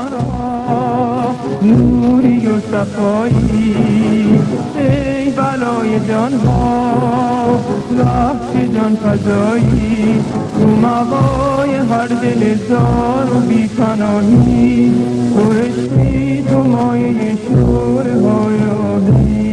عاشقان را نوری و صفایی، ای بلای جان ها رفت جان فزایی، تو مقای هر دل زار و بی‌پناهی، تو عشقی تو مایه شور های آهی.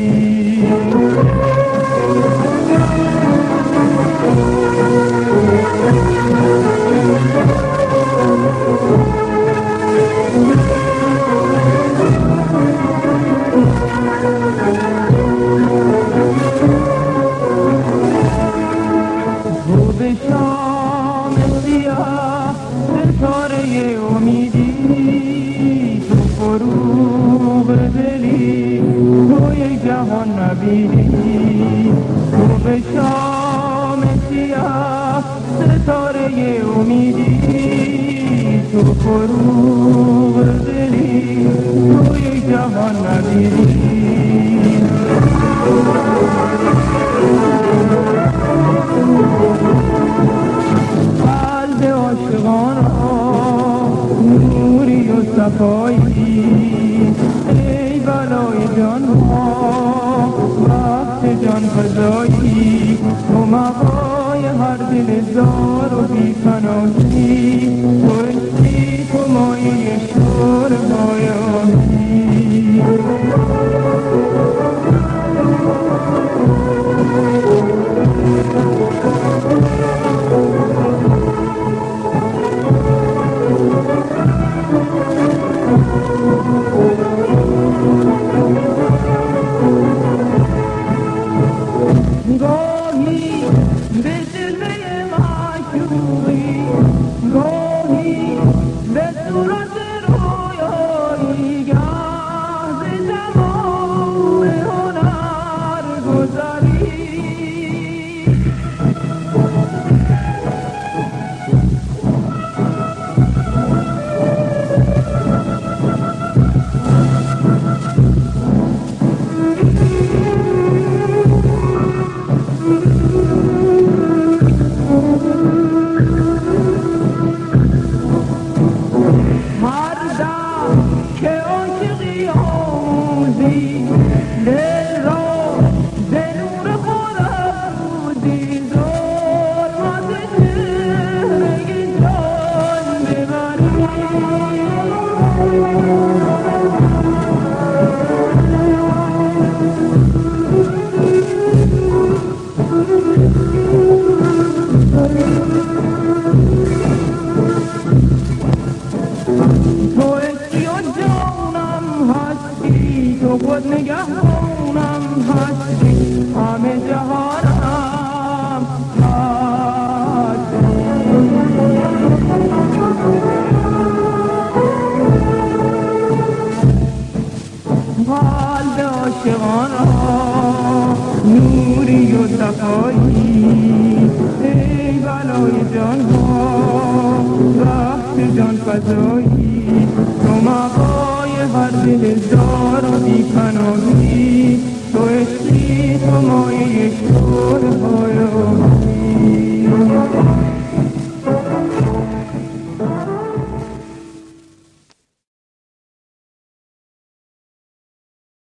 به شام سیاه ستاره امیدی، تو فروغ دلی تو یک جهان نبیدی، تو به شام سیاه ستاره امیدی، تو فروغ دلی تو یک جهان نبیدی. عاشقان را نوری و صفایی، ای بلای جان ها وقت جان فزایی، تو مقای هر دل زار و بی‌پناهی، تو عشقی تو مایه شور های آهی. گاهی به جلوه معشوقی، گاهی به صورت رویایی، گه ز تمام هنر گذری. که عاشقی آموزی، دل را به نور خود افروزی، ظلمت چهره جان ببری. تو عشقی و جانم هستی، تو خود نگهبانم هستی، همه جهانم هستی. قلب عاشقان را نوری و صفایی، ای بلای جان ها رفت جان فزایی، تو مقای هر دل زار و بی‌پناهی، تو عشقی تو مایه شور های